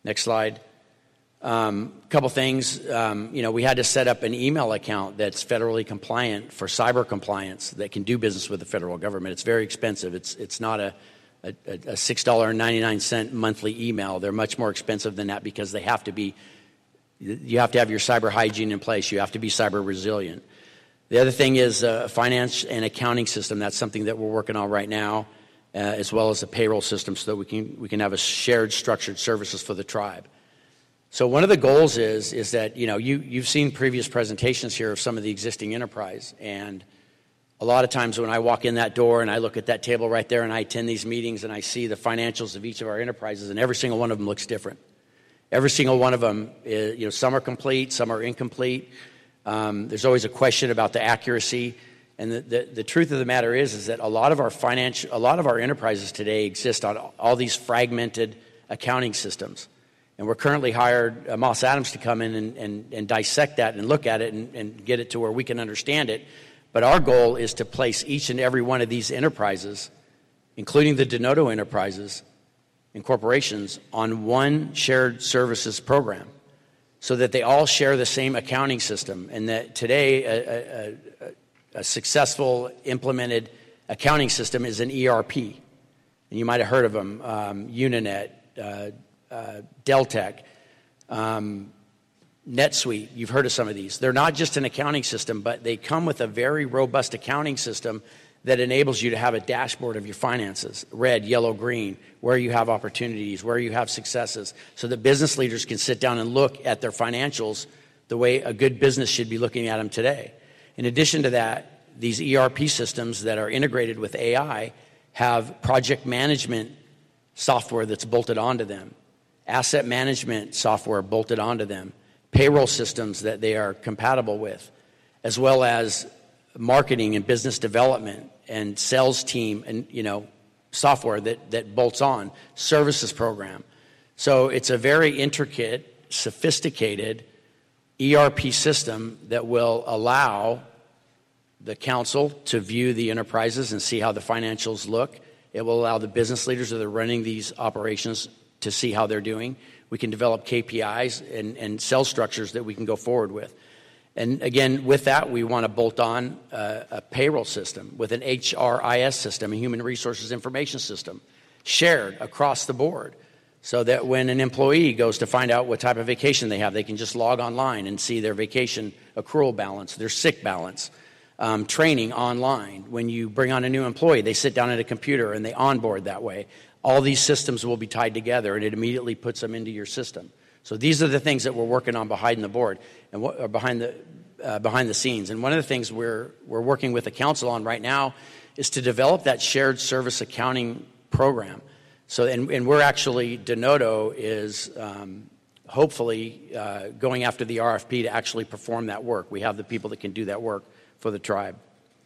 Next slide. Couple things. We had to set up an email account that's federally compliant for cyber compliance that can do business with the federal government. It's very expensive. It's not a $6.99 monthly email. They're much more expensive than that because you have to have your cyber hygiene in place. You have to be cyber resilient. The other thing is a finance and accounting system. That's something that we're working on right now, as well as a payroll system so that we can have a shared structured services for the tribe. So one of the goals is that, you've seen previous presentations here of some of the existing enterprise. And a lot of times when I walk in that door and I look at that table right there and I attend these meetings and I see the financials of each of our enterprises, and every single one of them looks different. Every single one of them is, some are complete, some are incomplete. There's always a question about the accuracy. And the truth of the matter is that a lot of our enterprises today exist on all these fragmented accounting systems. And we're currently hired Moss Adams to come in and dissect that and look at it and get it to where we can understand it. But our goal is to place each and every one of these enterprises, including the Denodo enterprises and corporations, on one shared services program so that they all share the same accounting system. And that today a successful implemented accounting system is an ERP. And you might have heard of them, Uninet, Deltek, NetSuite. You've heard of some of these. They're not just an accounting system, but they come with a very robust accounting system that enables you to have a dashboard of your finances, red, yellow, green, where you have opportunities, where you have successes, so that business leaders can sit down and look at their financials the way a good business should be looking at them today. In addition to that, these ERP systems that are integrated with AI have project management software that's bolted onto them, asset management software bolted onto them, payroll systems that they are compatible with, as well as marketing and business development and sales team and, software that bolts on, services program. So it's a very intricate, sophisticated ERP system that will allow the council to view the enterprises and see how the financials look. It will allow the business leaders that are running these operations to see how they're doing. We can develop KPIs and sales structures that we can go forward with. And again, with that, we want to bolt on a payroll system with an HRIS system, a human resources information system, shared across the board, so that when an employee goes to find out what type of vacation they have, they can just log online and see their vacation accrual balance, their sick balance, training online. When you bring on a new employee, they sit down at a computer and they onboard that way. All these systems will be tied together, and it immediately puts them into your system. So these are the things that we're working on behind the board and behind the scenes. And one of the things we're working with the council on right now is to develop that shared service accounting program. So and we're actually, Denodo is hopefully going after the RFP to actually perform that work. We have the people that can do that work for the tribe.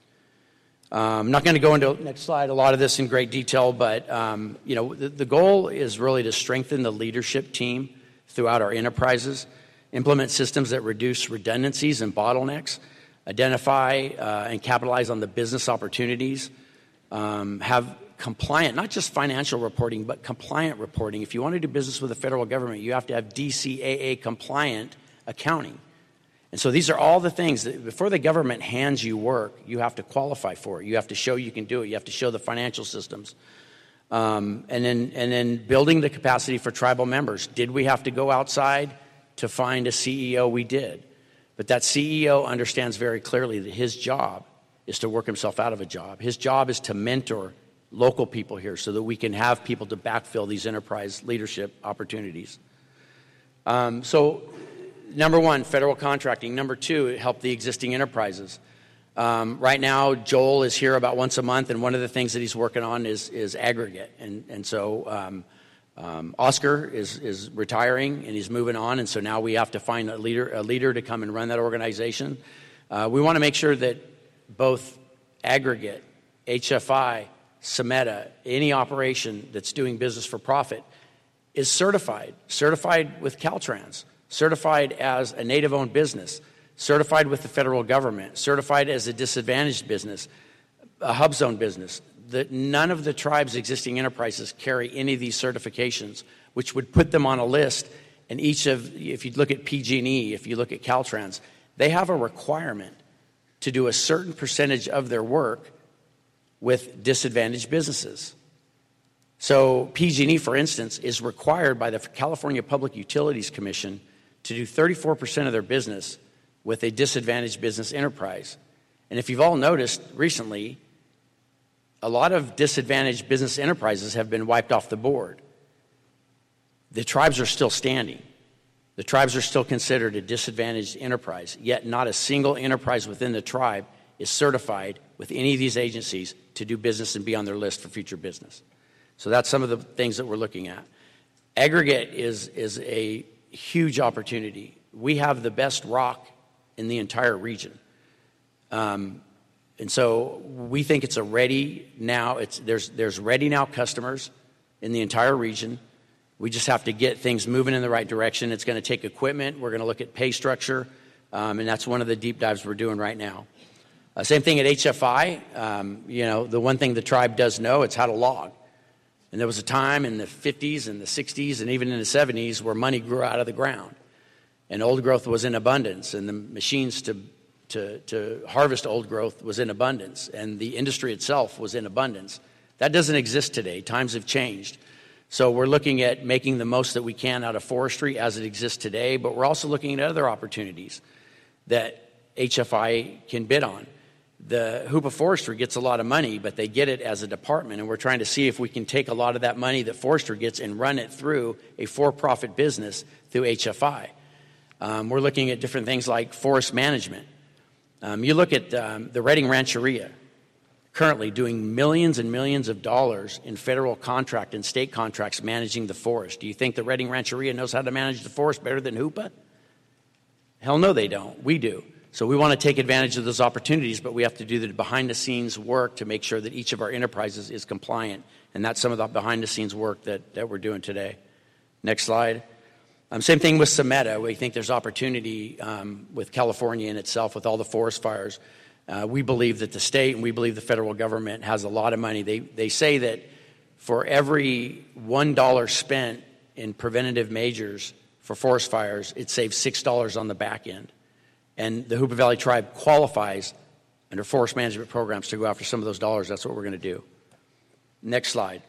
I'm not going to go into, next slide, a lot of this in great detail, but the goal is really to strengthen the leadership team throughout our enterprises, implement systems that reduce redundancies and bottlenecks, identify and capitalize on the business opportunities, have compliant, not just financial reporting, but compliant reporting. If you want to do business with the federal government, you have to have DCAA compliant accounting. And so these are all the things that before the government hands you work, you have to qualify for it. You have to show you can do it. You have to show the financial systems. And then building the capacity for tribal members. Did we have to go outside to find a CEO? We did. But that CEO understands very clearly that his job is to work himself out of a job. His job is to mentor local people here so that we can have people to backfill these enterprise leadership opportunities. So number one, federal contracting. Number two, help the existing enterprises. Right now, Joel is here about once a month, and one of the things that he's working on is aggregate. And so Oscar is retiring, and he's moving on, and so now we have to find a leader to come and run that organization. We want to make sure that both aggregate, HFI, Semeta, any operation that's doing business for profit is certified with Caltrans, certified as a native-owned business, certified with the federal government, certified as a disadvantaged business, a HUBZone business. none of the tribe's existing enterprises carry any of these certifications, which would put them on a list. And if you look at PG&E, if you look at Caltrans, they have a requirement to do a certain percentage of their work with disadvantaged businesses. So PG&E, for instance, is required by the California Public Utilities Commission to do 34% of their business with a disadvantaged business enterprise. And if you've all noticed recently, a lot of disadvantaged business enterprises have been wiped off the board. The tribes are still standing. The tribes are still considered a disadvantaged enterprise, yet not a single enterprise within the tribe is certified with any of these agencies to do business and be on their list for future business. So that's some of the things that we're looking at. Aggregate is a huge opportunity. We have the best rock in the entire region. And so we think it's a ready now. There's ready now customers in the entire region. We just have to get things moving in the right direction. It's going to take equipment. We're going to look at pay structure, and that's one of the deep dives we're doing right now. Same thing at HFI. The one thing the tribe does know, it's how to log. And there was a time in the 50s and the 60s and even in the 70s where money grew out of the ground, and old growth was in abundance, and the machines to harvest old growth was in abundance, and the industry itself was in abundance. That doesn't exist today. Times have changed. So we're looking at making the most that we can out of forestry as it exists today, but we're also looking at other opportunities that HFI can bid on. The Hoopa Forestry gets a lot of money, but they get it as a department, and we're trying to see if we can take a lot of that money that forestry gets and run it through a for-profit business through HFI. We're looking at different things like forest management. You look at the Redding Rancheria, currently doing millions and millions of dollars in federal contract and state contracts managing the forest. Do you think the Redding Rancheria knows how to manage the forest better than Hoopa? Hell no, they don't. We do. So we want to take advantage of those opportunities, but we have to do the behind-the-scenes work to make sure that each of our enterprises is compliant, and that's some of the behind-the-scenes work that we're doing today. Next slide. Same thing with SEMETA. We think there's opportunity with California in itself with all the forest fires. We believe that the state and we believe the federal government has a lot of money. They say that for every $1 spent in preventative measures for forest fires, it saves $6 on the back end. And the Hoopa Valley Tribe qualifies under forest management programs to go after some of those dollars. That's what we're going to do. Next slide.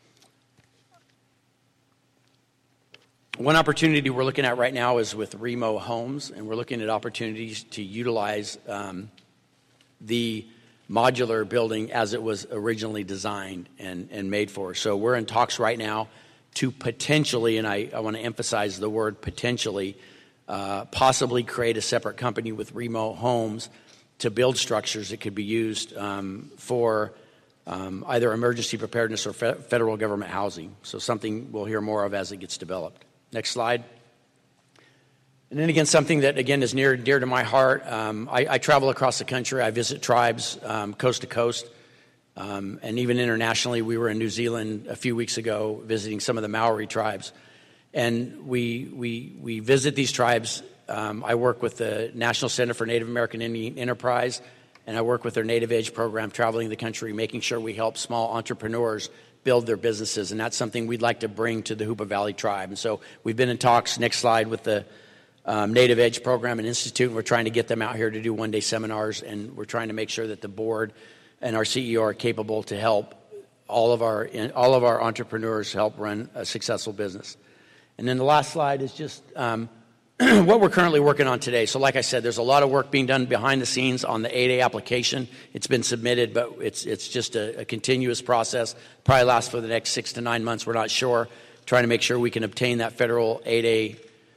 One opportunity we're looking at right now is with Remo Homes, and we're looking at opportunities to utilize the modular building as it was originally designed and made for. So we're in talks right now to potentially, and I want to emphasize the word potentially, possibly create a separate company with Remo Homes to build structures that could be used for either emergency preparedness or federal government housing. So something we'll hear more of as it gets developed. Next slide. And then again, something that, again, is near and dear to my heart. I travel across the country. I visit tribes coast to coast. And even internationally, we were in New Zealand a few weeks ago visiting some of the Maori tribes. And we visit these tribes. I work with the National Center for Native American Indian Enterprise, and I work with their Native Edge program, traveling the country, making sure we help small entrepreneurs build their businesses. And that's something we'd like to bring to the Hoopa Valley Tribe. And so we've been in talks, next slide, with the Native Edge program and institute, and we're trying to get them out here to do one-day seminars, and we're trying to make sure that the board and our CEO are capable to help all of our entrepreneurs help run a successful business. And then the last slide is just what we're currently working on today. So like I said, there's a lot of work being done behind the scenes on the 8A application. It's been submitted, but it's just a continuous process. Probably lasts for the next 6 to 9 months. We're not sure. Trying to make sure we can obtain that federal 8A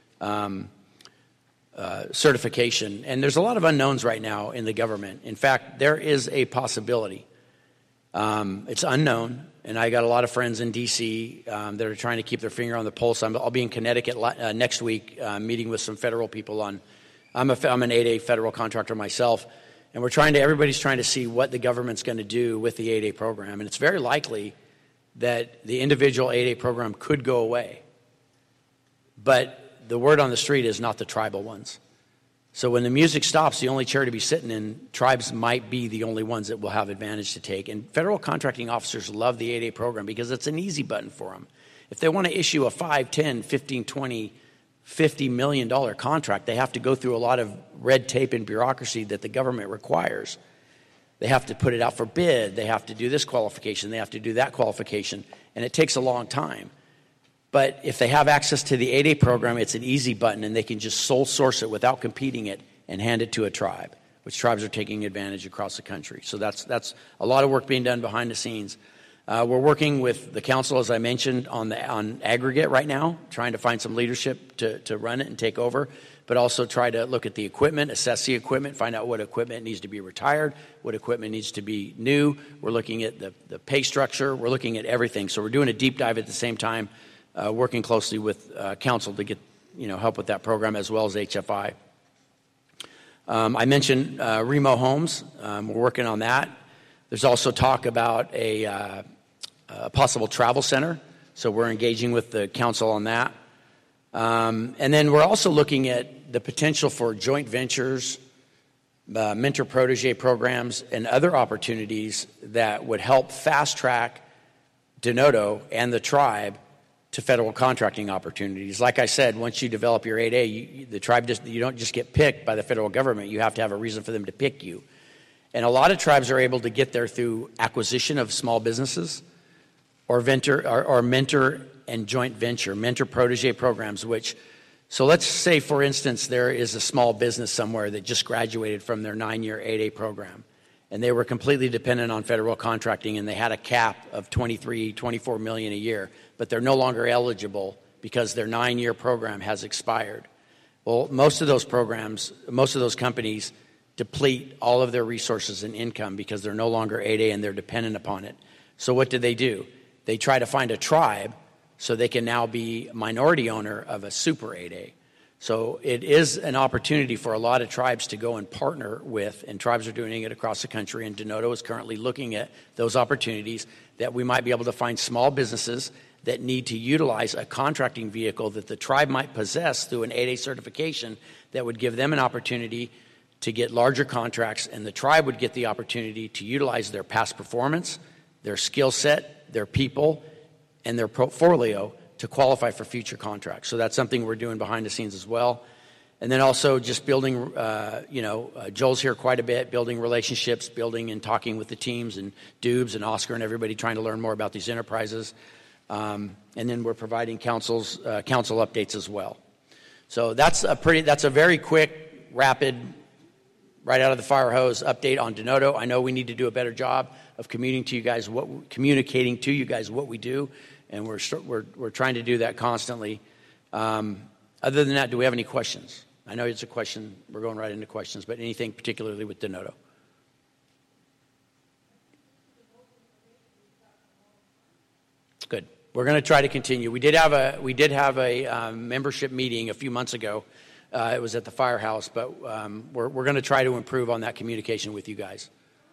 certification. And there's a lot of unknowns right now in the government. In fact, there is a possibility. It's unknown, and I got a lot of friends in D.C. That are trying to keep their finger on the pulse. I'll be in Connecticut next week meeting with some federal people on. I'm an 8A federal contractor myself, and everybody's trying to see what the government's going to do with the 8A program. And it's very likely that the individual 8A program could go away. But the word on the street is not the tribal ones. So when the music stops, the only chair to be sitting in, tribes might be the only ones that will have advantage to take. And federal contracting officers love the 8A program because it's an easy button for them. If they want to issue a 5, 10, 15, 20, $50 million contract, they have to go through a lot of red tape and bureaucracy that the government requires. They have to put it out for bid. They have to do this qualification. They have to do that qualification. And it takes a long time. But if they have access to the 8A program, it's an easy button, and they can just sole source it without competing it and hand it to a tribe, which tribes are taking advantage across the country. So that's a lot of work being done behind the scenes. We're working with the council, as I mentioned, on aggregate right now, trying to find some leadership to run it and take over, but also try to look at the equipment, assess the equipment, find out what equipment needs to be retired, what equipment needs to be new. We're looking at the pay structure. We're looking at everything. So we're doing a deep dive at the same time, working closely with council to get help with that program, as well as HFI. I mentioned Remo Homes. We're working on that. There's also talk about a possible travel center, so we're engaging with the council on that. And then we're also looking at the potential for joint ventures, mentor-protege programs, and other opportunities that would help fast-track Denodo and the tribe to federal contracting opportunities. Like I said, once you develop your 8A, the tribe you don't just get picked by the federal government. You have to have a reason for them to pick you. And a lot of tribes are able to get there through acquisition of small businesses or mentor and joint venture, mentor-protege programs, so let's say, for instance, there is a small business somewhere that just graduated from their 9-year 8A program, and they were completely dependent on federal contracting, and they had a cap of $24 million a year, but they're no longer eligible because their 9-year program has expired. Well, most of those companies deplete all of their resources and income because they're no longer 8A and they're dependent upon it. So what do? They try to find a tribe so they can now be minority owner of a super 8A. So it is an opportunity for a lot of tribes to go and partner with, and tribes are doing it across the country, and Denodo is currently looking at those opportunities that we might be able to find small businesses that need to utilize a contracting vehicle that the tribe might possess through an 8A certification that would give them an opportunity to get larger contracts, and the tribe would get the opportunity to utilize their past performance, their skill set, their people, and their portfolio to qualify for future contracts. So that's something we're doing behind the scenes as well. And then also just building, Joel's here quite a bit, building relationships, building and talking with the teams and Dubes and Oscar and everybody trying to learn more about these enterprises. And then we're providing council updates as well. So that's a very quick, rapid, right out of the fire hose update on Denodo. I know we need to do a better job of communicating to you guys what we do, and we're trying to do that constantly. Other than that, do we have any questions? I know it's a question. We're going right into questions, but anything particularly with Denodo? Good. We're going to try to continue. We did have a membership meeting a few months ago. It was at the firehouse, but we're going to try to improve on that communication with you guys.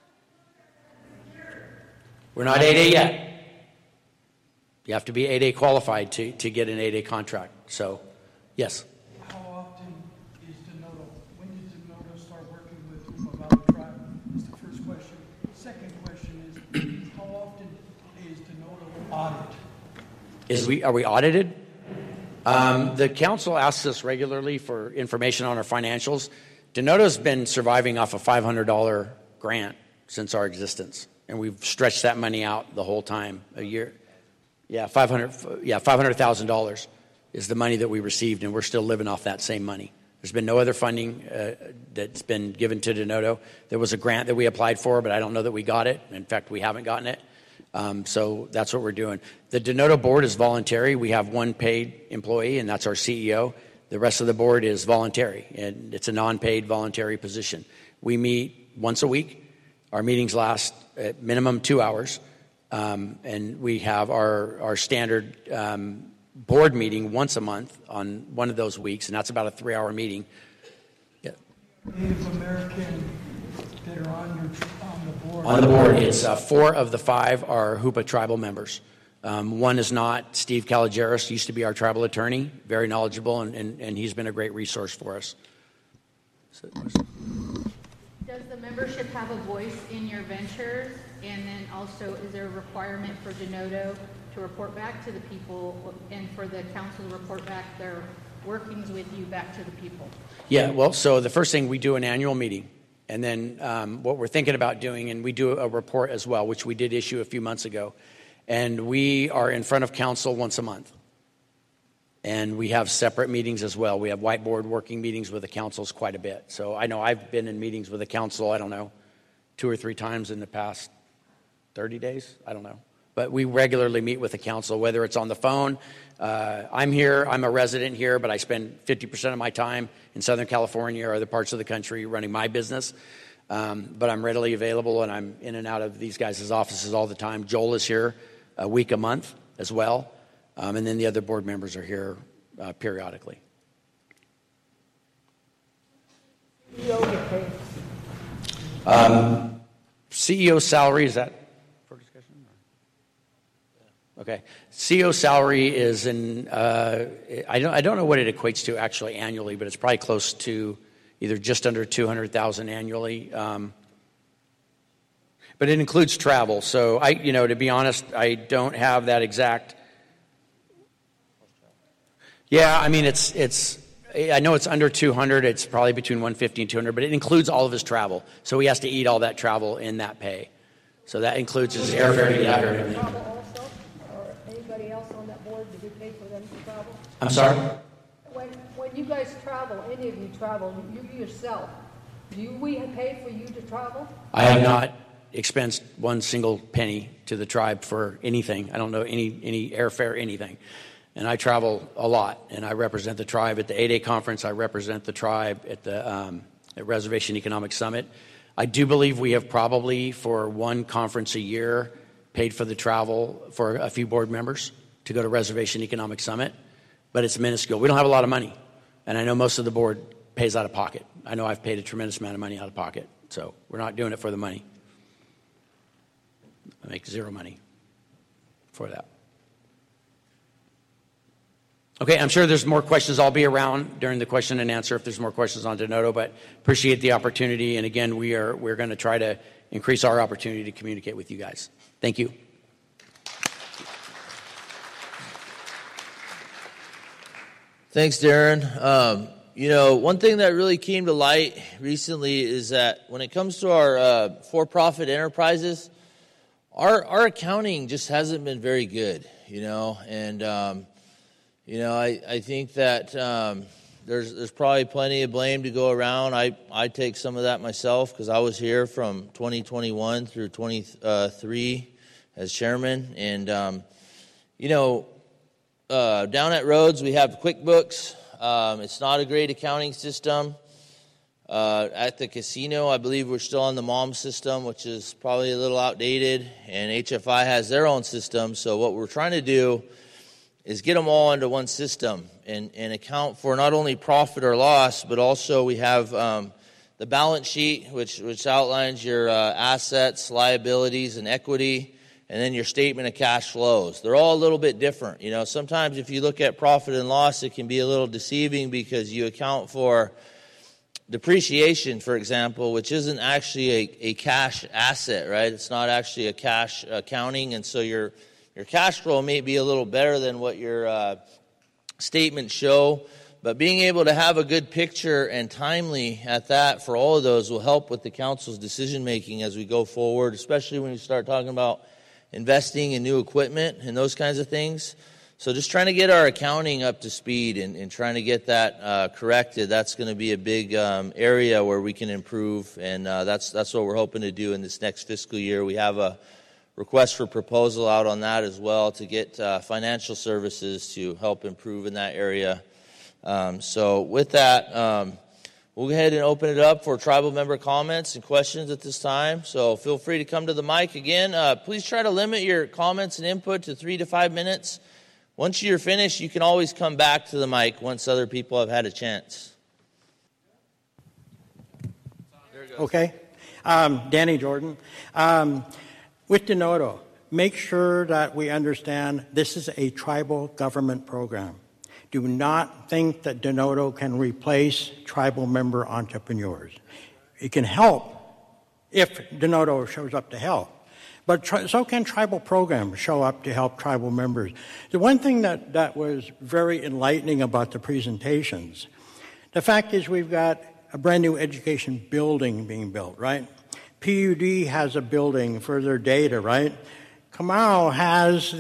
We're not 8A yet. You have to be 8A qualified to get an 8A contract. So, yes. How often is Denodo? When did Denodo start working with Yuma Valley Tribe? That's the first question. Second question is, how often is Denodo audited? Are we audited? The council asks us regularly for information on our financials. Denodo's been surviving off a $500 grant since our existence, and we've stretched that money out the whole time, a year. Yeah, $500,000 is the money that we received, and we're still living off that same money. There's been no other funding that's been given to Denodo. There was a grant that we applied for, but I don't know that we got it. In fact, we haven't gotten it. So that's what we're doing. The Denodo board is voluntary. We have one paid employee, and that's our CEO. The rest of the board is voluntary, and it's a non-paid voluntary position. We meet once a week. Our meetings last at minimum 2 hours, and we have our standard board meeting once a month on one of those weeks, and that's about a 3-hour meeting. Yeah. Native American that are on the board? On the board, it's 4 of the 5 are Hoopa tribal members. One is not. Steve Caligeris used to be our tribal attorney, very knowledgeable, and he's been a great resource for us. Does the membership have a voice in your ventures? And then also, is there a requirement for Denodo to report back to the people and for the council to report back their workings with you back to the people? Yeah, well, so the first thing, we do an annual meeting. And then what we're thinking about doing, and we do a report as well, which we did issue a few months ago. And we are in front of council once a month. And we have separate meetings as well. We have whiteboard working meetings with the councils quite a bit. So I know I've been in meetings with the council, I don't know, 2 or 3 times in the past 30 days. I don't know. But we regularly meet with the council, whether it's on the phone. I'm here. I'm a resident here, but I spend 50% of my time in Southern California or other parts of the country running my business. But I'm readily available, and I'm in and out of these guys' offices all the time. Joel is here a week a month as well. And then the other board members are here periodically. CEO salary, is that for discussion? Okay. CEO salary is I don't know what it equates to actually annually, but it's probably close to either just under $200,000 annually. But it includes travel. So to be honest, I don't have that exact. Yeah, I mean, I know it's under 200. It's probably between 150 and 200, but it includes all of his travel. So he has to eat all that travel in that pay. So that includes his airfare to get out here and everything. Travel also, or anybody else on that board, did you pay for them to travel? I'm sorry? When you guys travel, any of you travel, you yourself, do we pay for you to travel? I have not expensed one single penny to the tribe for anything. I don't know any airfare, anything. And I travel a lot, and I represent the tribe at the 8A conference. I represent the tribe at the at Reservation Economic Summit. I do believe we have probably, for one conference a year, paid for the travel for a few board members to go to Reservation Economic Summit, but it's minuscule. We don't have a lot of money, and I know most of the board pays out of pocket. I know I've paid a tremendous amount of money out of pocket, so we're not doing it for the money. I make zero money for that. Okay, I'm sure there's more questions. I'll be around during the question and answer if there's more questions on Denodo, but appreciate the opportunity. And again, we're going to try to increase our opportunity to communicate with you guys. Thank you. Thanks, Darren. One thing that really came to light recently is that when it comes to our for-profit enterprises, our accounting just hasn't been very good, and I think that there's probably plenty of blame to go around. I take some of that myself because I was here from 2021 through 23 as chairman. And, down at Rhodes, we have QuickBooks. It's not a great accounting system. At the casino, I believe we're still on the MOM system, which is probably a little outdated. And HFI has their own system. So what we're trying to do is get them all into one system and account for not only profit or loss, but also we have the balance sheet, which outlines your assets, liabilities, and equity, and then your statement of cash flows. They're all a little bit different. Sometimes if you look at profit and loss, it can be a little deceiving because you account for depreciation, for example, which isn't actually a cash asset, right? It's not actually a cash accounting, and so your cash flow may be a little better than what your statements show, but being able to have a good picture and timely at that for all of those will help with the council's decision making as we go forward, especially when you start talking about investing in new equipment and those kinds of things. So just trying to get our accounting up to speed and trying to get that corrected, that's going to be a big area where we can improve, and that's what we're hoping to do in this next fiscal year. We have a request for proposal out on that as well to get financial services to help improve in that area. So with that, we'll go ahead and open it up for tribal member comments and questions at this time. So feel free to come to the mic again. Please try to limit your comments and input to 3 to 5 minutes. Once you're finished, you can always come back to the mic once other people have had a chance. Okay. Danny Jordan. With Denodo, make sure that we understand this is a tribal government program. Do not think that Denodo can replace tribal member entrepreneurs. It can help if Denodo shows up to help. But so can tribal programs show up to help tribal members. The one thing that was very enlightening about the presentations, the fact is we've got a brand new education building being built, right? PUD has a building for their data, right? Kamau has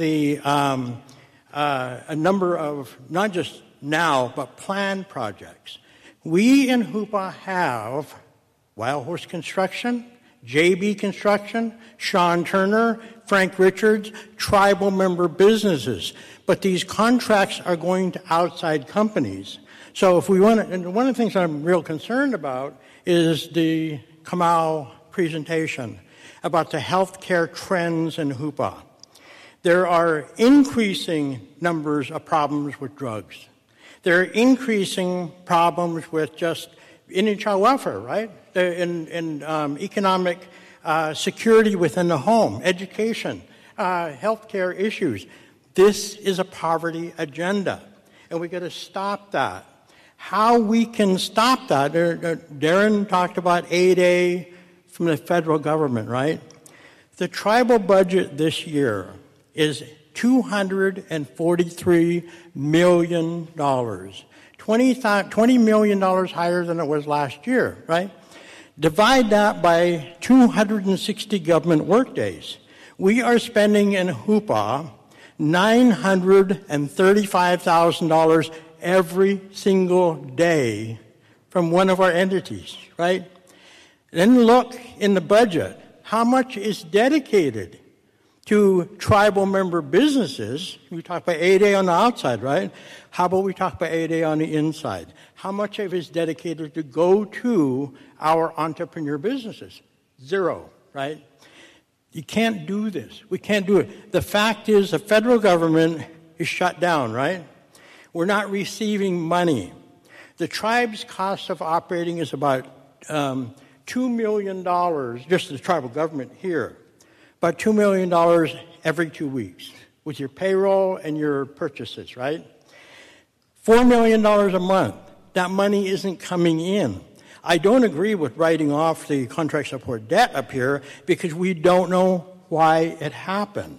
a number of, not just now, but planned projects. We in Hoopa have Wild Horse Construction, JB Construction, Sean Turner, Frank Richards, tribal member businesses. But these contracts are going to outside companies. So if we want to, and one of the things I'm real concerned about is the Kamau presentation about the healthcare trends in Hoopa. There are increasing numbers of problems with drugs. There are increasing problems with just Indian child welfare, right? In economic security within the home, education, healthcare issues. This is a poverty agenda, and we got to stop that. How we can stop that? Darren talked about 8A from the federal government, right? The tribal budget this year is $243 million. $20 million higher than it was last year, right? Divide that by 260 government workdays. We are spending in Hoopa $935,000 every single day from one of our entities, right? Then look in the budget. How much is dedicated to tribal member businesses? We talk about 8A on the outside, right? How about we talk about 8A on the inside? How much of it is dedicated to go to our entrepreneur businesses? Zero, right? You can't do this. We can't do it. The fact is the federal government is shut down, right? We're not receiving money. The tribe's cost of operating is about $2 million, just the tribal government here. About $2 million every 2 weeks with your payroll and your purchases, right? $4 million a month. That money isn't coming in. I don't agree with writing off the contract support debt up here because we don't know why it happened.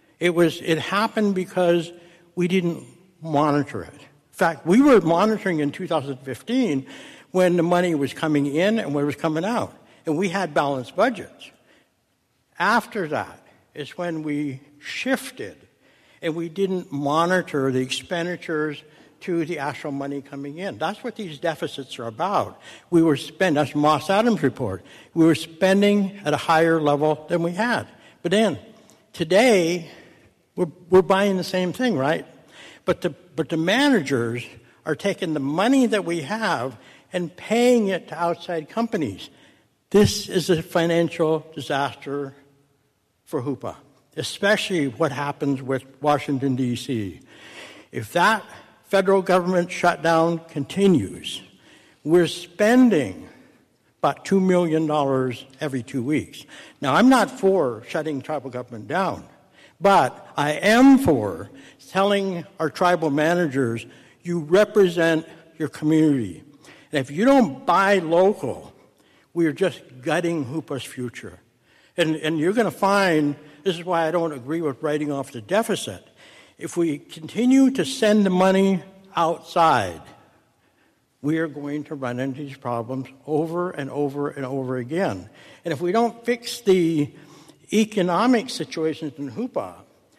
It happened because we didn't monitor it. In fact, we were monitoring in 2015 when the money was coming in and when it was coming out, and we had balanced budgets. After that is when we shifted and we didn't monitor the expenditures to the actual money coming in. That's what these deficits are about. We were spending, that's Moss Adams' report, we were spending at a higher level than we had. But then, today, we're buying the same thing, right? But the managers are taking the money that we have and paying it to outside companies. This is a financial disaster for Hoopa, especially what happens with Washington, D.C. If that federal government shutdown continues, we're spending about $2 million every 2 weeks. Now, I'm not for shutting tribal government down, but I am for telling our tribal managers, you represent your community. And if you don't buy local, we are just gutting Hoopa's future. And you're going to find, this is why I don't agree with writing off the deficit. If we continue to send the money outside, we are going to run into these problems over and over and over again. And if we don't fix the economic situations in Hoopa,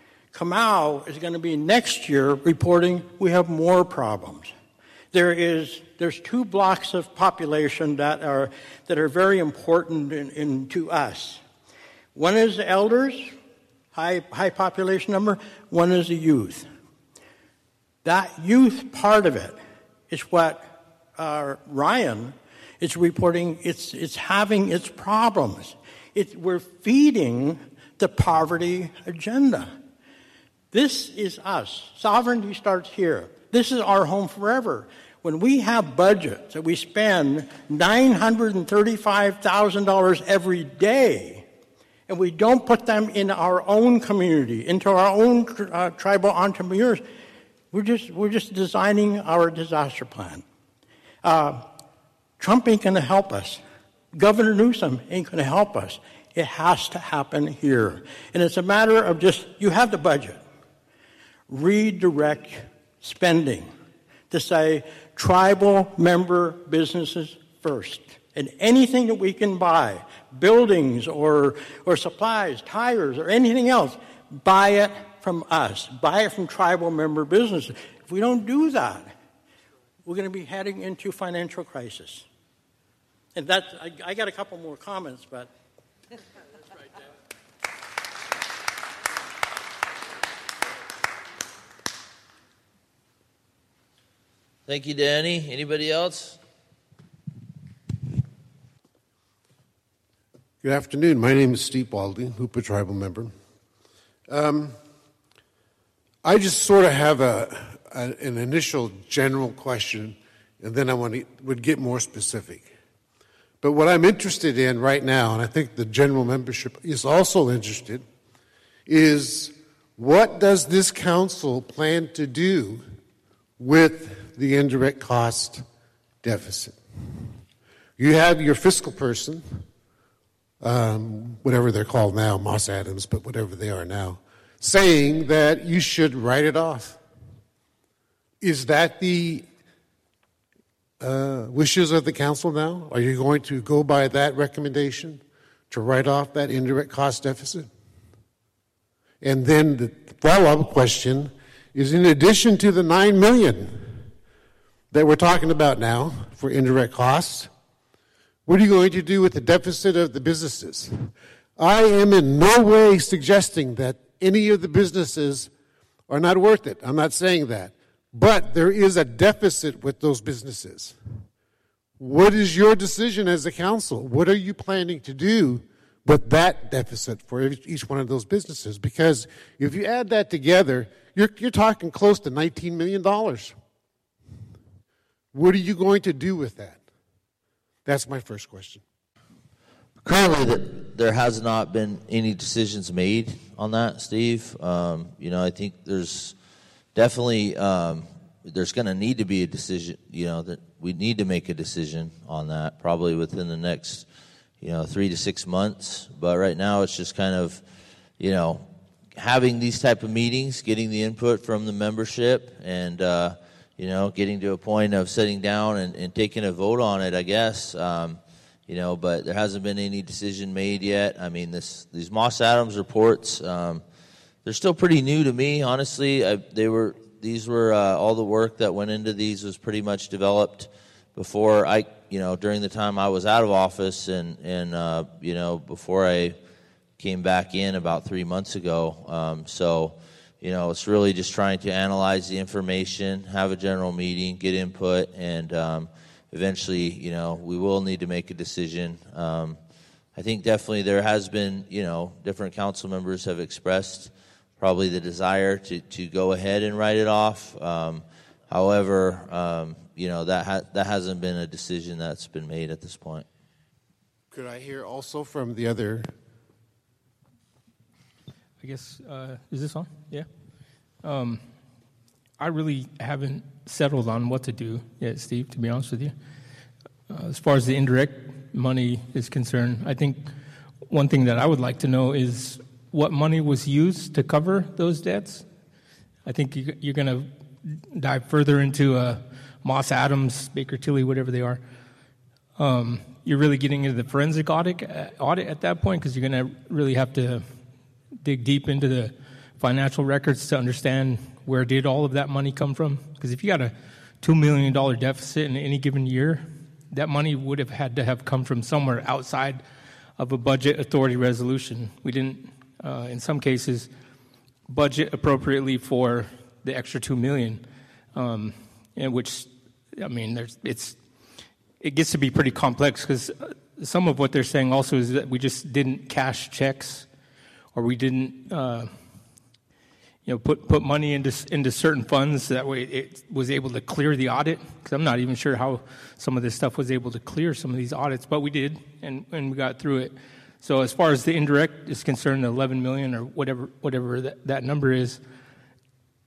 Kamau is going to be next year reporting we have more problems. There's 2 blocks of population that are very important to us. One is the elders, high population number. One is the youth. That youth part of it is what Ryan is reporting. It's having its problems. We're feeding the poverty agenda. This is us. Sovereignty starts here. This is our home forever. When we have budgets that we spend $935,000 every day, and we don't put them in our own community, into our own tribal entrepreneurs, We're just designing our disaster plan. Trump ain't going to help us. Governor Newsom ain't going to help us. It has to happen here. And it's a matter of just, you have the budget. Redirect spending to say tribal member businesses first. And anything that we can buy, buildings or supplies, tires, or anything else, buy it from us. Buy it from tribal member businesses. If we don't do that, we're going to be heading into financial crisis. And that's, I got a couple more comments, but... Thank you, Danny. Anybody else? Good afternoon. My name is Steve Baldy, Hoopa tribal member. I just sort of have an initial general question, and then I would get more specific. But what I'm interested in right now, and I think the general membership is also interested, is what does this council plan to do with the indirect cost deficit? You have your fiscal person, whatever they're called now, Moss Adams, but whatever they are now, saying that you should write it off. Is that the wishes of the council now? Are you going to go by that recommendation to write off that indirect cost deficit? And then the follow-up question is, in addition to the $9 million that we're talking about now for indirect costs, what are you going to do with the deficit of the businesses? I am in no way suggesting that any of the businesses are not worth it. I'm not saying that. But there is a deficit with those businesses. What is your decision as a council? What are you planning to do with that deficit for each one of those businesses? Because if you add that together, you're talking close to $19 million. What are you going to do with that? That's my first question. Currently, there has not been any decisions made on that, Steve. I think there's definitely there's going to need to be a decision. That we need to make a decision on that probably within the next 3 to 6 months. But right now, it's just kind of having these type of meetings, getting the input from the membership, and getting to a point of sitting down and taking a vote on it, I guess. But there hasn't been any decision made yet. I mean, these Moss Adams reports, they're still pretty new to me, honestly. These were all the work that went into these was pretty much developed before during the time I was out of office and before I came back in about 3 months ago. It's really just trying to analyze the information, have a general meeting, get input, and eventually, we will need to make a decision. I think definitely there has been, different council members have expressed probably the desire to go ahead and write it off. However, that hasn't been a decision that's been made at this point. Could I hear also from the other? I guess, is this on? Yeah. I really haven't settled on what to do yet, Steve, to be honest with you. As far as the indirect money is concerned, I think one thing that I would like to know is what money was used to cover those debts. I think you're going to dive further into Moss Adams, Baker Tilly, whatever they are. You're really getting into the forensic audit at that point, because you're going to really have to dig deep into the financial records to understand where did all of that money come from. Because if you got a $2 million deficit in any given year, that money would have had to have come from somewhere outside of a budget authority resolution. We didn't, in some cases, budget appropriately for the extra $2 million, in which, I mean, it gets to be pretty complex, because some of what they're saying also is that we just didn't cash checks, or we didn't, put money into certain funds. That way it was able to clear the audit, because I'm not even sure how some of this stuff was able to clear some of these audits, but we did, and we got through it. So as far as the indirect is concerned, the $11 million or whatever that number is,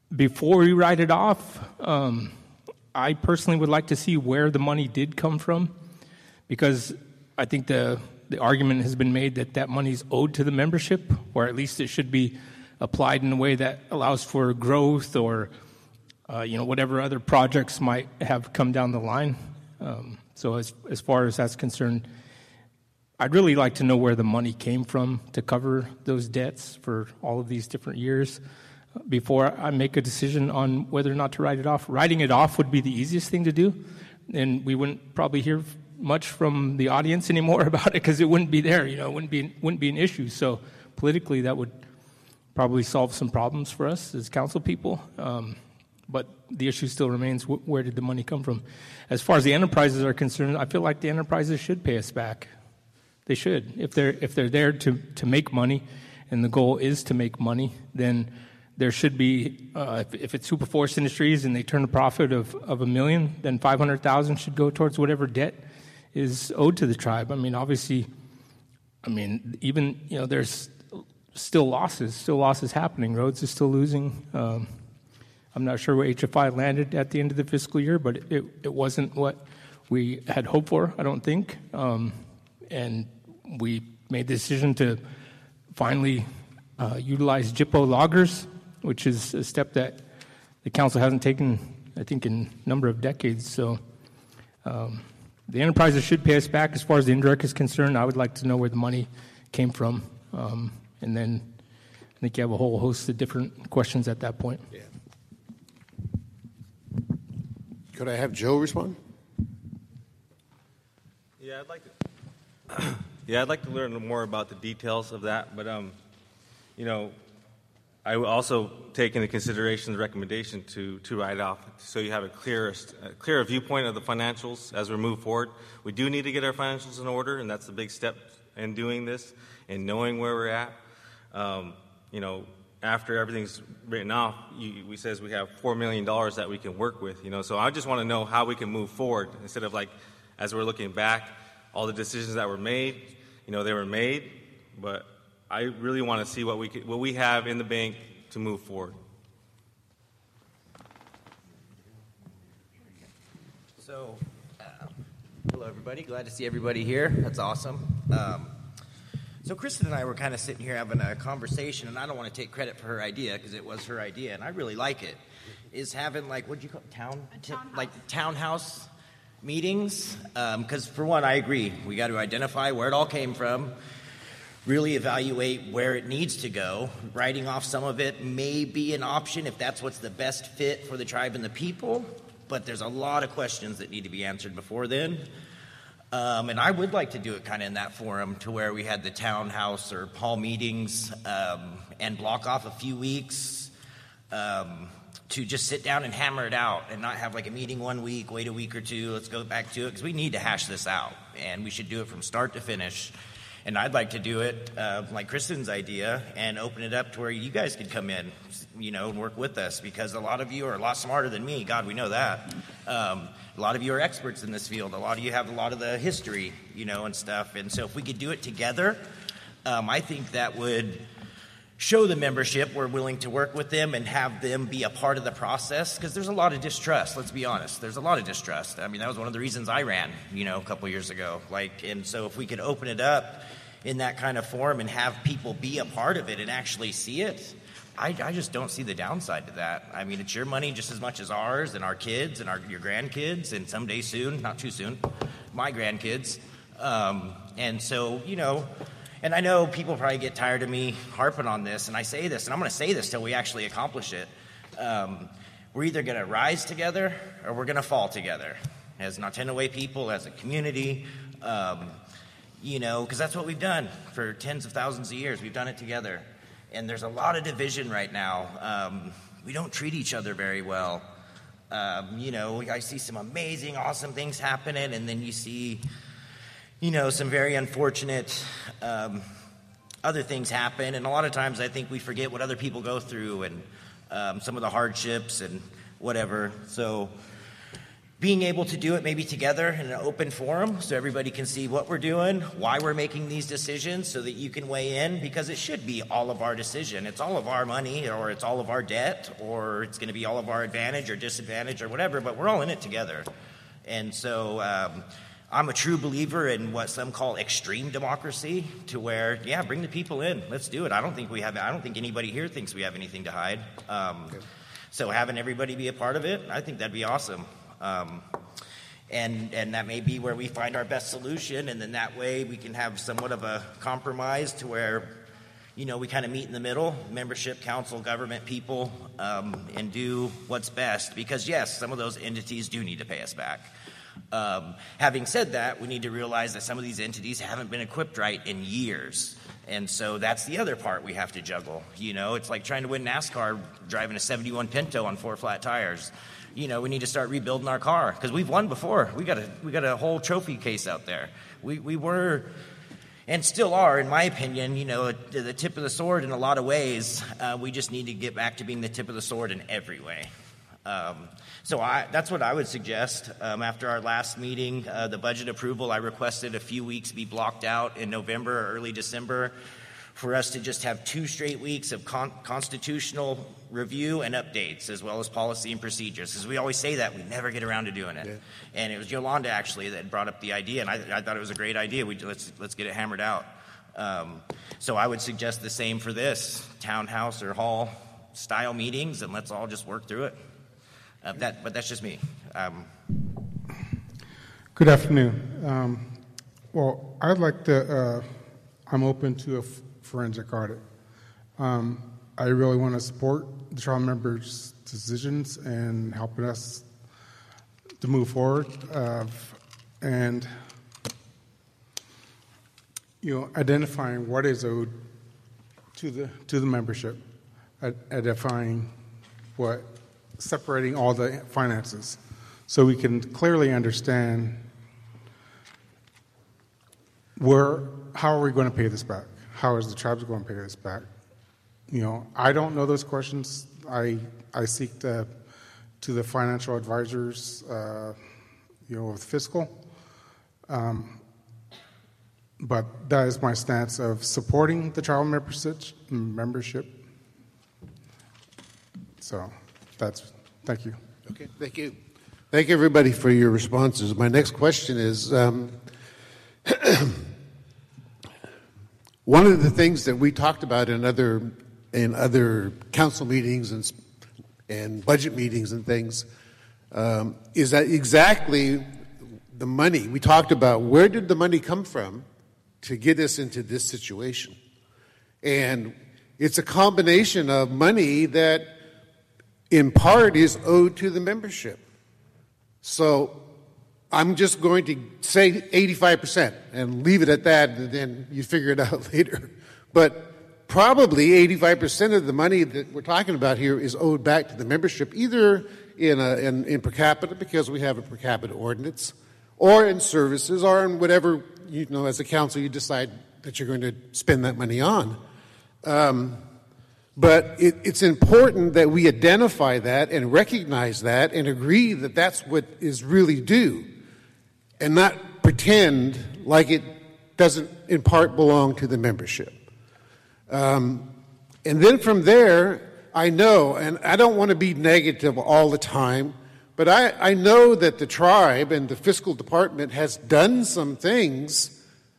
before we write it off, I personally would like to see where the money did come from, because I think the argument has been made that that money is owed to the membership, or at least it should be applied in a way that allows for growth or whatever other projects might have come down the line. So as far as that's concerned, I'd really like to know where the money came from to cover those debts for all of these different years before I make a decision on whether or not to write it off. Writing it off would be the easiest thing to do, and we wouldn't probably hear much from the audience anymore about it because it wouldn't be there. It wouldn't be an issue. So politically, that would probably solve some problems for us as council people. But the issue still remains: where did the money come from? As far as the enterprises are concerned, I feel like the enterprises should pay us back. They should. If they're there to make money, and the goal is to make money, then there should be. If it's Superforce Industries and they turn a profit of $1 million, then $500,000 should go towards whatever debt is owed to the tribe. I mean, obviously, even there's still losses happening. Rhodes is still losing. I'm not sure where HFI landed at the end of the fiscal year, but it wasn't what we had hoped for, I don't think. And we made the decision to finally utilize JIPO loggers, which is a step that the council hasn't taken, I think, in a number of decades. So the enterprises should pay us back. As far as the indirect is concerned, I would like to know where the money came from. And then I think you have a whole host of different questions at that point. Yeah. Could I have Joe respond? Yeah, I'd like to learn more about the details of that. But I will also take into consideration the recommendation to write off, so you have a clearer viewpoint of the financials as we move forward. We do need to get our financials in order, and that's the big step in doing this and knowing where we're at. After everything's written off, we says we have $4 million that we can work with. So I just want to know how we can move forward instead of as we're looking back, all the decisions that were made. They were made, but I really want to see what we have in the bank to move forward. So, hello everybody. Glad to see everybody here. That's awesome. So Kristen and I were kind of sitting here having a conversation, and I don't want to take credit for her idea because it was her idea, and I really like it. Is having what'd you call it? Townhouse meetings? Because for one, I agree. We got to identify where it all came from. Really evaluate where it needs to go. Writing off some of it may be an option if that's what's the best fit for the tribe and the people, but there's a lot of questions that need to be answered before then. And I would like to do it kind of in that forum to where we had the townhouse or Paul meetings and block off a few weeks to just sit down and hammer it out and not have a meeting 1 week, wait a week or two, let's go back to it, because we need to hash this out, and we should do it from start to finish. And I'd like to do it like Kristen's idea and open it up to where you guys could come in, and work with us, because a lot of you are a lot smarter than me. God, we know that. A lot of you are experts in this field. A lot of you have a lot of the history, and stuff. And so if we could do it together, I think that would show the membership we're willing to work with them and have them be a part of the process, because there's a lot of distrust. Let's be honest. There's a lot of distrust. That was one of the reasons I ran, a couple years ago. And so if we could open it up in that kind of form and have people be a part of it and actually see it, I just don't see the downside to that. It's your money just as much as ours and our kids and your grandkids, and someday soon, not too soon, my grandkids. And so, and I know people probably get tired of me harping on this, and I say this, and I'm going to say this till we actually accomplish it. We're either going to rise together or we're going to fall together as Nottinaway people, as a community, because that's what we've done for tens of thousands of years. We've done it together. And there's a lot of division right now. We don't treat each other very well. I see some amazing, awesome things happening, and then you see, some very unfortunate other things happen. And a lot of times I think we forget what other people go through and some of the hardships and whatever. So, being able to do it maybe together in an open forum so everybody can see what we're doing, why we're making these decisions, so that you can weigh in, because it should be all of our decision. It's all of our money, or it's all of our debt, or it's going to be all of our advantage or disadvantage or whatever, but we're all in it together. And so I'm a true believer in what some call extreme democracy, to where, yeah, bring the people in. Let's do it. I don't think anybody here thinks we have anything to hide. So having everybody be a part of it, I think that'd be awesome. And that may be where we find our best solution, and then that way we can have somewhat of a compromise to where, we kind of meet in the middle, membership, council, government, people, and do what's best. Because yes, some of those entities do need to pay us back. Having said that, we need to realize that some of these entities haven't been equipped right in years. And so that's the other part we have to juggle. It's like trying to win NASCAR driving a 71 Pinto on 4 flat tires. We need to start rebuilding our car, because we've won before. We got a whole trophy case out there. We were, and still are, in my opinion, the tip of the sword in a lot of ways. We just need to get back to being the tip of the sword in every way. So that's what I would suggest. After our last meeting, the budget approval, I requested a few weeks be blocked out in November or early December for us to just have 2 straight weeks of constitutional review and updates, as well as policy and procedures. As we always say that, we never get around to doing it. Yeah. And it was Yolanda, actually, that brought up the idea, and I thought it was a great idea. Let's get it hammered out. So I would suggest the same for this, townhouse or hall style meetings, and let's all just work through it. But that's just me. Good afternoon. Well, I'd like to, I'm open to a forensic audit. I really want to support the trial members' decisions and helping us to move forward. And, identifying what is owed to the membership, identifying separating all the finances, so we can clearly understand how are we going to pay this back? How is the tribes going to pay this back? I don't know those questions. I seek to the financial advisors, with fiscal. But that is my stance of supporting the trial membership. So thank you. Okay, thank you. Thank everybody for your responses. My next question is, one of the things that we talked about in other council meetings and budget meetings and things is that exactly the money. We talked about where did the money come from to get us into this situation. And it's a combination of money that in part is owed to the membership. So I'm just going to say 85% and leave it at that, and then you figure it out later. But probably 85% of the money that we're talking about here is owed back to the membership, either in per capita, because we have a per capita ordinance, or in services, or in whatever, as a council you decide that you're going to spend that money on. But it's important that we identify that and recognize that and agree that that's what is really due, and not pretend like it doesn't in part belong to the membership. And then from there, I know, and I don't want to be negative all the time, but I know that the tribe and the fiscal department has done some things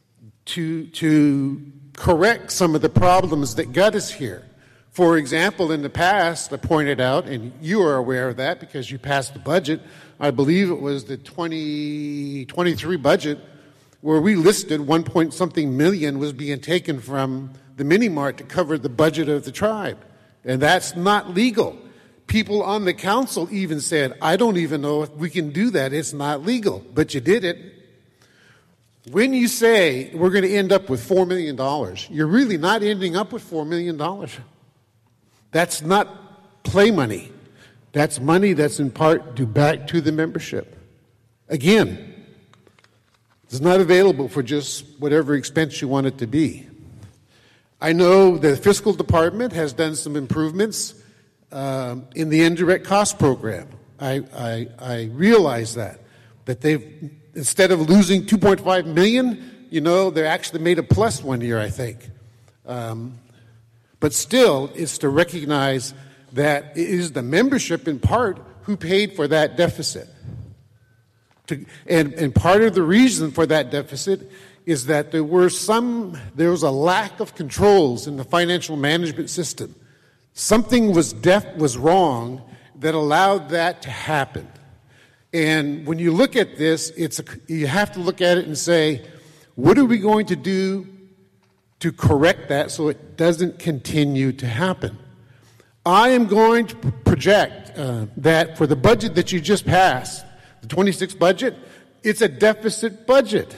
to correct some of the problems that got us here. For example, in the past, I pointed out, and you are aware of that because you passed the budget, I believe it was the 2023 budget, where we listed 1-point-something million was being taken from the mini-mart to cover the budget of the tribe. And that's not legal. People on the council even said, I don't even know if we can do that. It's not legal. But you did it. When you say we're going to end up with $4 million, you're really not ending up with $4 million. That's not play money. That's money that's in part due back to the membership. Again, it's not available for just whatever expense you want it to be. I know the fiscal department has done some improvements in the indirect cost program. I realize that they've, instead of losing $2.5 million, they actually made a plus one year, I think. But still, it's to recognize that it is the membership in part who paid for that deficit. And part of the reason for that deficit is that there was a lack of controls in the financial management system. Something was wrong that allowed that to happen. And when you look at this, you have to look at it and say, what are we going to do to correct that so it doesn't continue to happen? I am going to project that for the budget that you just passed, the 26 budget, it's a deficit budget.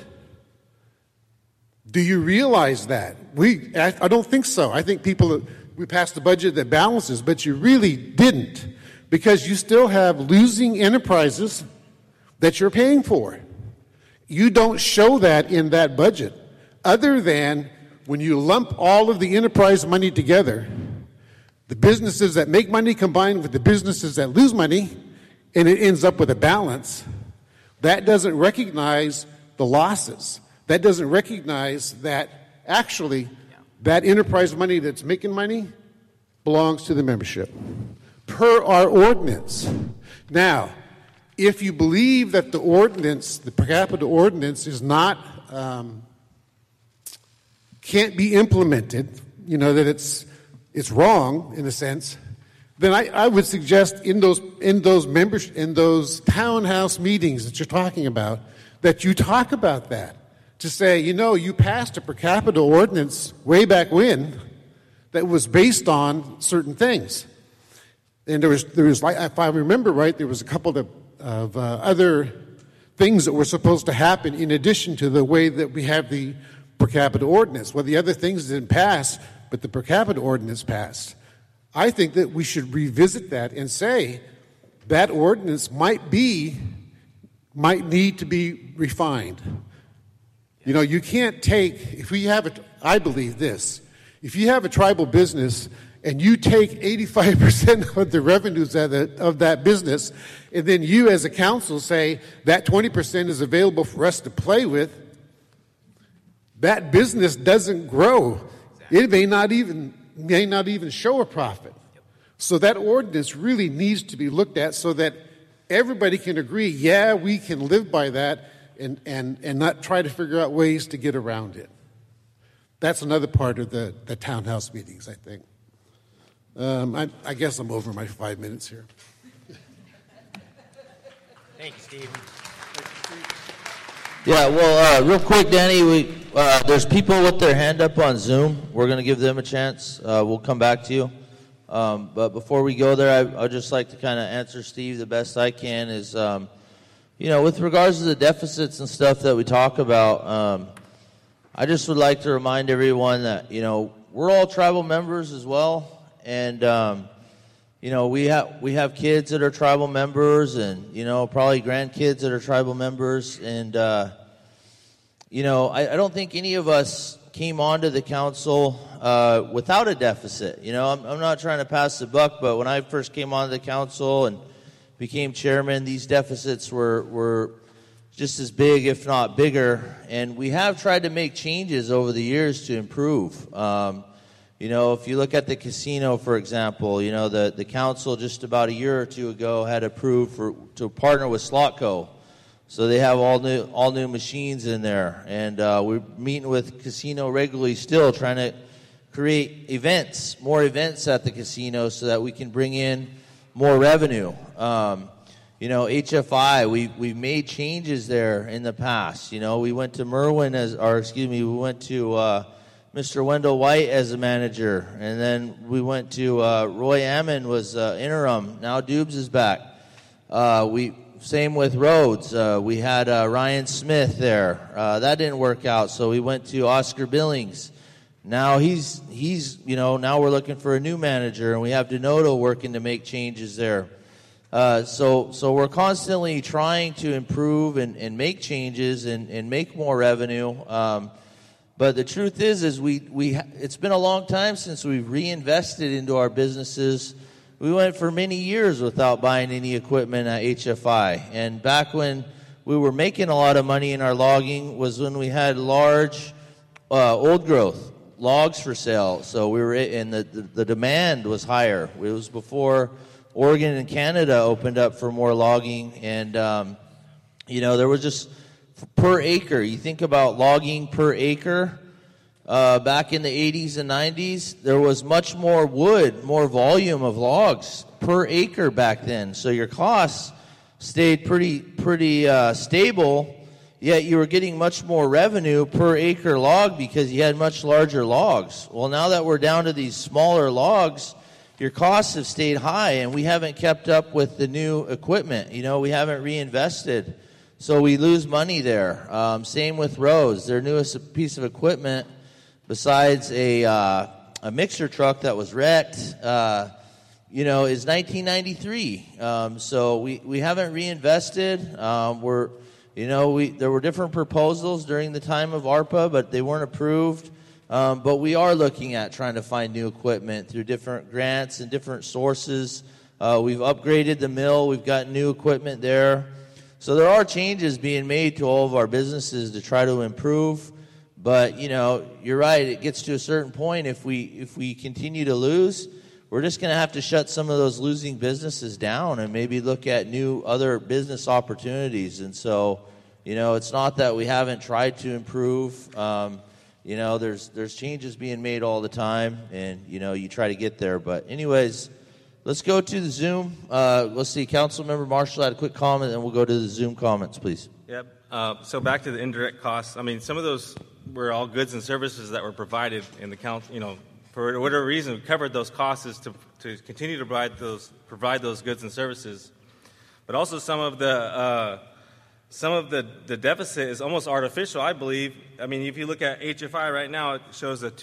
Do you realize that? I don't think so. I think we passed a budget that balances, but you really didn't, because you still have losing enterprises that you're paying for. You don't show that in that budget, other than when you lump all of the enterprise money together, the businesses that make money combined with the businesses that lose money, and it ends up with a balance. That doesn't recognize the losses. That doesn't recognize that actually that enterprise money that's making money belongs to the membership per our ordinance. Now, if you believe that the ordinance, the per capita ordinance, is not can't be implemented, that it's wrong in a sense, then I would suggest in those townhouse meetings that you're talking about, that you talk about that. To say, you passed a per capita ordinance way back when that was based on certain things. And there was if I remember right, there was a couple of other things that were supposed to happen in addition to the way that we have the per capita ordinance. Well, the other things didn't pass, but the per capita ordinance passed. I think that we should revisit that and say that ordinance might need to be refined. You can't take, I believe this, if you have a tribal business and you take 85% of the revenues of that business, and then you as a council say that 20% is available for us to play with, that business doesn't grow. It may not even show a profit. So that ordinance really needs to be looked at so that everybody can agree, we can live by that, and not try to figure out ways to get around it. That's another part of the townhouse meetings, I think. I guess I'm over my 5 minutes here. Thank you, Steve. Yeah, well, real quick, Danny, there's people with their hand up on Zoom. We're going to give them a chance. We'll come back to you. But before we go there, I'd just like to kind of answer Steve the best I can is, with regards to the deficits and stuff that we talk about, I just would like to remind everyone that, we're all tribal members as well. And, we have kids that are tribal members and, probably grandkids that are tribal members. And, I don't think any of us came onto the council without a deficit. I'm not trying to pass the buck, but when I first came onto the council and became chairman, these deficits were just as big, if not bigger. And we have tried to make changes over the years to improve. If you look at the casino, for example, the council just about a year or two ago had approved to partner with Slotco. So they have all new machines in there. And we're meeting with casino regularly still, trying to create more events at the casino so that we can bring in more revenue. HFI, we've made changes there in the past. We went to we went to Mr. Wendell White as a manager, and then we went to Roy Ammon was interim. Now Dubes is back. Same with Rhodes. We had Ryan Smith there. That didn't work out, so we went to Oscar Billings. Now he's now we're looking for a new manager, and we have Denoto working to make changes there. So we're constantly trying to improve and make changes and make more revenue. But the truth is it's been a long time since we've reinvested into our businesses we went for many years without buying any equipment at HFI. And back when we were making a lot of money in our logging was when we had large old growth logs for sale. So we were, and the demand was higher. It was before Oregon and Canada opened up for more logging, and there was just per acre. You think about logging per acre. Back in the 80s and 90s, there was much more wood, more volume of logs per acre back then. So your costs stayed pretty stable, yet you were getting much more revenue per acre log because you had much larger logs. Well, now that we're down to these smaller logs, your costs have stayed high, and we haven't kept up with the new equipment. We haven't reinvested, so we lose money there. Same with Rose. Their newest piece of equipment, besides a mixer truck that was wrecked, is 1993. So we haven't reinvested. There were different proposals during the time of ARPA, but they weren't approved. But we are looking at trying to find new equipment through different grants and different sources. We've upgraded the mill. We've got new equipment there. So there are changes being made to all of our businesses to try to improve. But, you're right. It gets to a certain point. If we continue to lose, we're just going to have to shut some of those losing businesses down and maybe look at new other business opportunities. And so, it's not that we haven't tried to improve. There's changes being made all the time, and, you try to get there. But anyways, let's go to the Zoom. Let's see. Councilmember Marshall had a quick comment, and we'll go to the Zoom comments, please. Yep. So back to the indirect costs. I mean, some of those were all goods and services that were provided in the council. For whatever reason, we covered those costs is to continue to provide those goods and services. But also some of the deficit is almost artificial, I believe. I mean, if you look at HFI right now, it shows a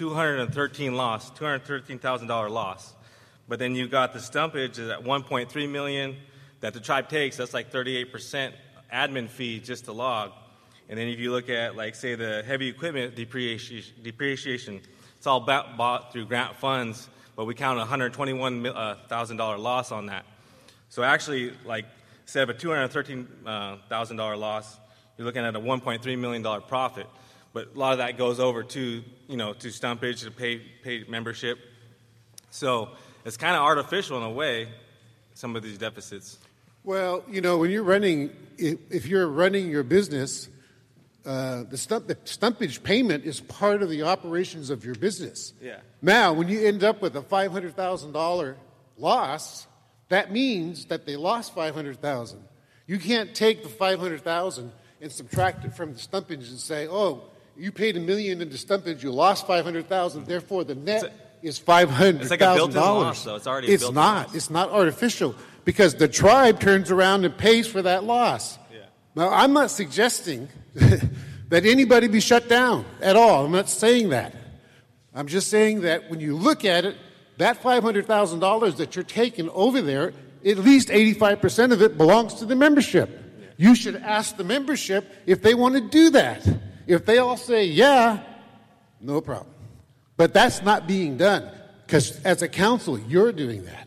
$213,000 loss. But then you got the stumpage at $1.3 million that the tribe takes. That's like 38% admin fee just to log. And then if you look at, like, say, the heavy equipment depreciation, it's all bought through grant funds, but we count a $121,000 loss on that. So actually, like, instead of a $213,000 loss, you're looking at a $1.3 million profit. But a lot of that goes over to stumpage, to pay membership. So it's kind of artificial in a way, some of these deficits. Well, when you're running, if you're running your business, the stumpage payment is part of the operations of your business. Yeah. Now, when you end up with a $500,000 loss, that means that they lost $500,000. You can't take the $500,000 and subtract it from the stumpage and say, "Oh, you paid $1 million into stumpage, you lost $500,000, therefore the net is $500,000." It's like a built-in loss, though. It's already a built-in loss. It's not artificial, because the tribe turns around and pays for that loss. Yeah. Now, I'm not suggesting that anybody be shut down at all. I'm not saying that. I'm just saying that when you look at it, that $500,000 that you're taking over there, at least 85% of it belongs to the membership. Yeah. You should ask the membership if they want to do that. If they all say, yeah, no problem. But that's not being done, because as a council, you're doing that.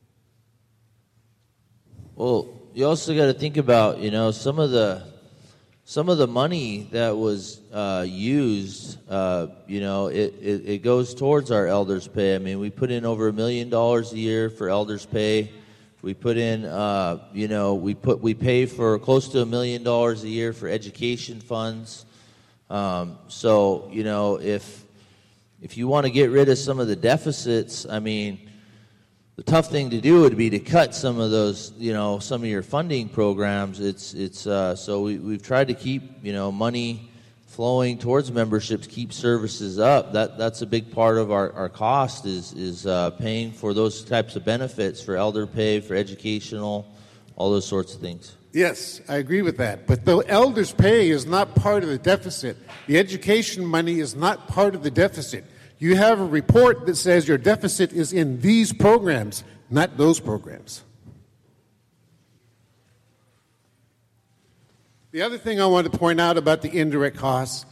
Well, you also got to think about, some of the money that was used, it goes towards our elders' pay. I mean, we put in over $1 million a year for elders' pay. We put in, we pay for close to $1 million a year for education funds. So, if you want to get rid of some of the deficits, I mean, the tough thing to do would be to cut some of those, some of your funding programs. So we've tried to keep, money flowing towards memberships, keep services up. That's a big part of our cost is paying for those types of benefits, for elder pay, for educational, all those sorts of things. Yes, I agree with that. But the elders' pay is not part of the deficit. The education money is not part of the deficit. You have a report that says your deficit is in these programs, not those programs. The other thing I want to point out about the indirect costs,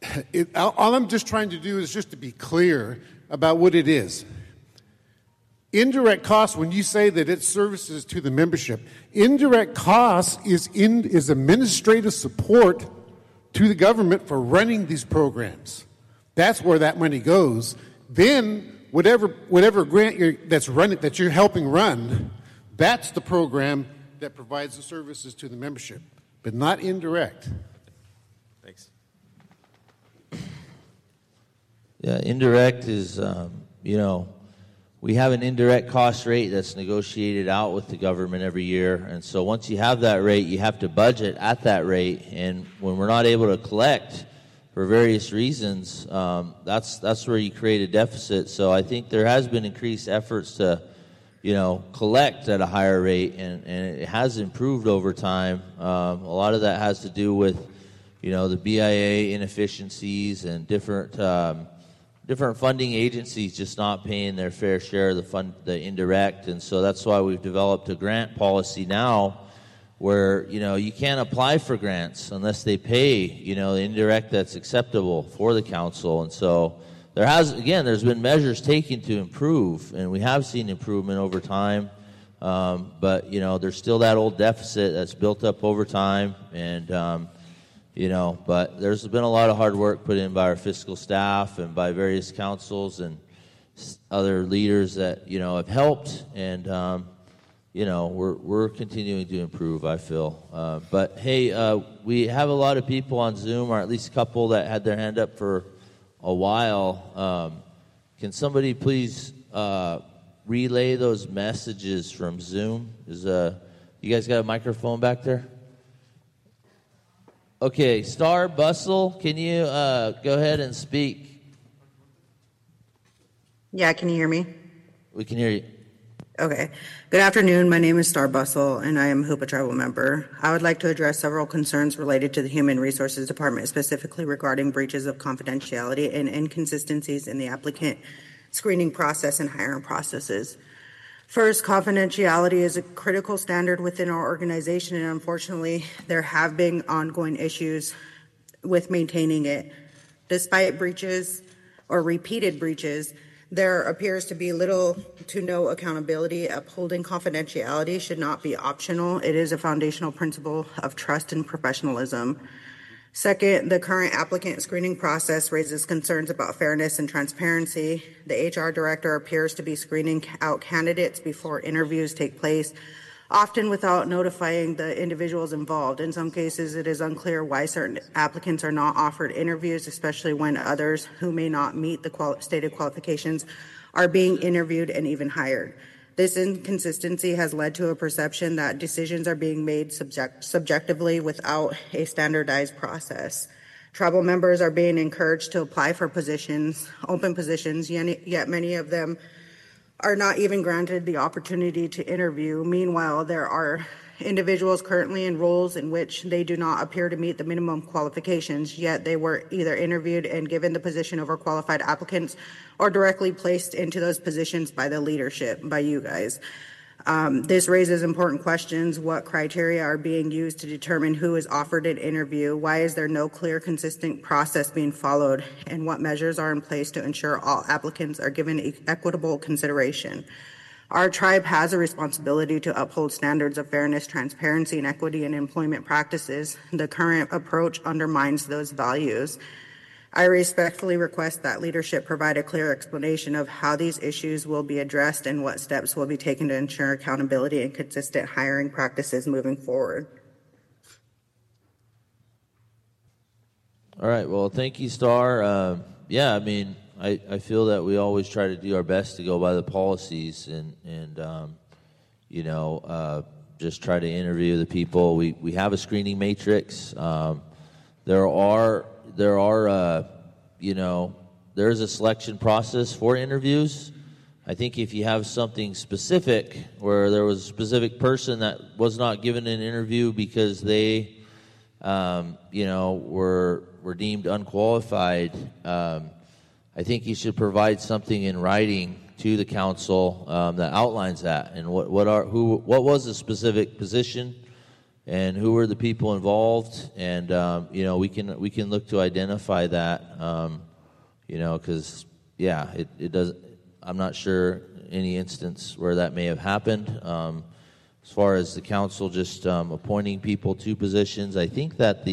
all I'm just trying to do is just to be clear about what it is. Indirect costs, when you say that it's services to the membership, indirect costs is administrative support to the government for running these programs. That's where that money goes. Then whatever grant that you're helping run, that's the program that provides the services to the membership, but not indirect. Thanks. Yeah, indirect is, we have an indirect cost rate that's negotiated out with the government every year. And so once you have that rate, you have to budget at that rate. And when we're not able to collect for various reasons, that's where you create a deficit. So I think there has been increased efforts to, collect at a higher rate, and it has improved over time. A lot of that has to do with, the BIA inefficiencies and different funding agencies just not paying their fair share of the indirect. And so that's why we've developed a grant policy now where, you can't apply for grants unless they pay, the indirect that's acceptable for the council. And so there's been measures taken to improve, and we have seen improvement over time. But, there's still that old deficit that's built up over time. And, but there's been a lot of hard work put in by our fiscal staff and by various councils and other leaders that, have helped. And, we're continuing to improve, I feel. But, hey, we have a lot of people on Zoom, or at least a couple that had their hand up for a while. Can somebody please relay those messages from Zoom? You guys got a microphone back there? Okay, Star Bustle, can you go ahead and speak? Yeah, can you hear me? We can hear you. Okay. Good afternoon. My name is Star Bustle, and I am a Hoopa Tribal member. I would like to address several concerns related to the Human Resources Department, specifically regarding breaches of confidentiality and inconsistencies in the applicant screening process and hiring processes. First, confidentiality is a critical standard within our organization, and unfortunately, there have been ongoing issues with maintaining it. Despite breaches or repeated breaches, there appears to be little to no accountability. Upholding confidentiality should not be optional. It is a foundational principle of trust and professionalism. Second, the current applicant screening process raises concerns about fairness and transparency. The HR director appears to be screening out candidates before interviews take place, often without notifying the individuals involved. In some cases, it is unclear why certain applicants are not offered interviews, especially when others who may not meet the stated qualifications are being interviewed and even hired. This inconsistency has led to a perception that decisions are being made subjectively without a standardized process. Tribal members are being encouraged to apply for open positions, yet many of them are not even granted the opportunity to interview. Meanwhile, there are individuals currently in roles in which they do not appear to meet the minimum qualifications, yet they were either interviewed and given the position over qualified applicants or directly placed into those positions by the leadership, by you guys. This raises important questions. What criteria are being used to determine who is offered an interview? Why is there no clear, consistent process being followed? And what measures are in place to ensure all applicants are given equitable consideration? Our tribe has a responsibility to uphold standards of fairness, transparency, and equity in employment practices. The current approach undermines those values. I respectfully request that leadership provide a clear explanation of how these issues will be addressed and what steps will be taken to ensure accountability and consistent hiring practices moving forward. All right. Well, thank you, Star. I feel that we always try to do our best to go by the policies and just try to interview the people. We have a screening matrix. There is a selection process for interviews. I think if you have something specific where there was a specific person that was not given an interview because they, were deemed unqualified, I think you should provide something in writing to the council that outlines that and what was the specific position and who were the people involved, and we can look to identify that, because it does. I'm not sure any instance where that may have happened. As far as the council just appointing people to positions, I think that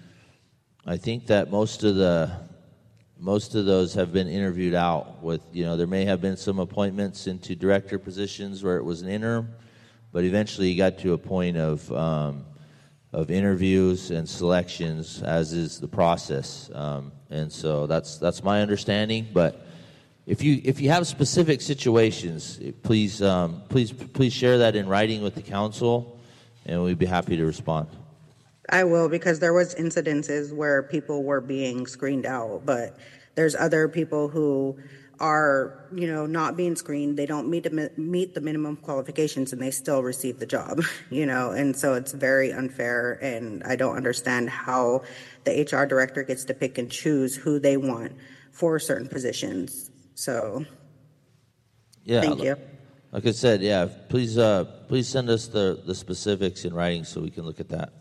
most of those have been interviewed out with, there may have been some appointments into director positions where it was an interim, but eventually you got to a point of interviews and selections, as is the process. And so that's my understanding. But if you have specific situations, please share that in writing with the council, and we'd be happy to respond. I will, because there was incidences where people were being screened out, but there's other people who are, not being screened. They don't meet the minimum qualifications, and they still receive the job, and so it's very unfair, and I don't understand how the HR director gets to pick and choose who they want for certain positions. So, yeah, thank you. Like I said, yeah, please send us the specifics in writing so we can look at that.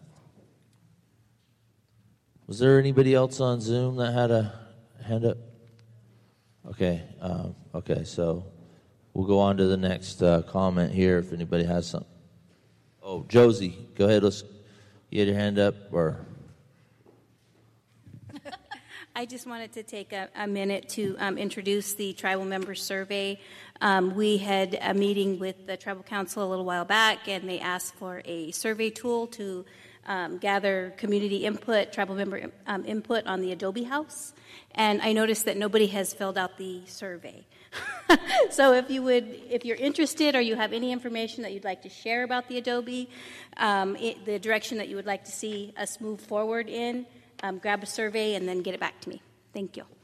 Was there anybody else on Zoom that had a hand up? Okay, so we'll go on to the next comment here if anybody has something. Oh, Josie, go ahead. You had your hand up, or? I just wanted to take a minute to introduce the tribal members survey. We had a meeting with the tribal council a little while back, and they asked for a survey tool to gather community input, tribal member input on the Adobe House. And I noticed that nobody has filled out the survey. So if you're interested or you have any information that you'd like to share about the Adobe, the direction that you would like to see us move forward in, grab a survey and then get it back to me. Thank you.